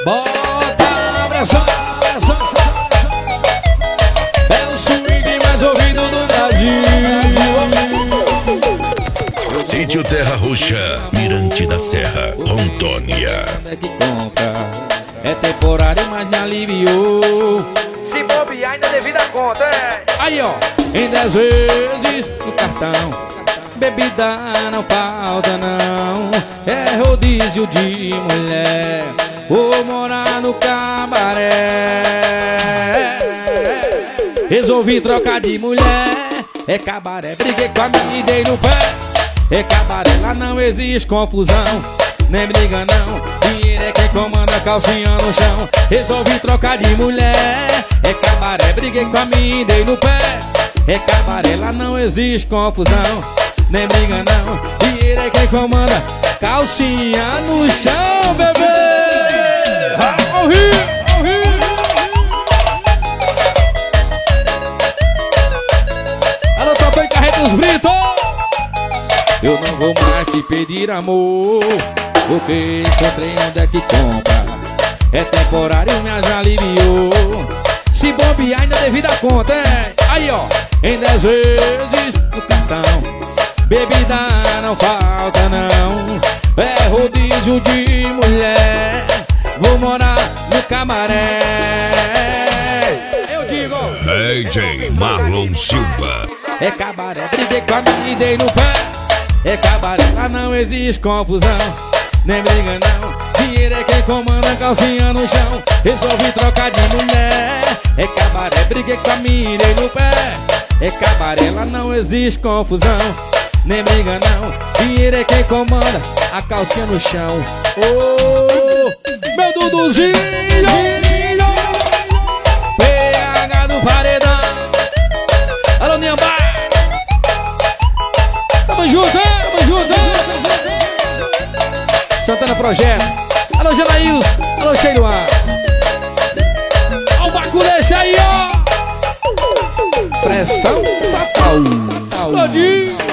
Bota a pressão, pressão. É o swing mais ouvido do Brasil. Sítio Terra Roxa, Mirante da Serra, Rondônia. É que compra, é temporário, mas me aliviou. Se bobear ainda devido a conta, é. Aí ó, em 10 vezes no cartão, bebida não falta não. É rodízio de mulher, vou morar no cabaré. Resolvi trocar de mulher, é cabaré. Briguei com a minha e dei no pé. É cabaré, lá não existe confusão, nem briga não. Dinheiro é quem comanda, calcinha no chão. Resolvi trocar de mulher, é cabaré. Briguei com a minha e dei no pé. É cabaré, lá não existe confusão, nem briga não. Dinheiro é quem comanda, calcinha no chão, bebê. Ao Rio, ao Rio. Alô, Topé Carretos Brito. Eu não vou mais te pedir amor, porque encontrei onde é que compra. É temporário, me já aliviou. Se bombear ainda devido a conta, é. Aí ó, em 10 vezes no cartão, bebida não falta não. É rodízio de mulher, vou morar no cabaré. Eu digo DJ Marlon Silva. é cabaré, briguei com a minha e dei no pé. É cabaré, lá não existe confusão, nem briga não. Dinheiro é quem comanda, calcinha no chão. Resolvi trocar de mulher. É cabaré, briguei com a minha e dei no pé. É cabaré, lá não existe confusão, nem briga não. Dinheiro é quem comanda, a calcinha no chão. Oh, meu Duduzinho, PH do Paredão. Alô, Niambá. Tamo junto, hein? Tamo junto, hein? Santana Projeto. Alô, Janaíus. Alô, Cheiruan. Ó o Baculecha aí, ó. Pressão total. Explodiu.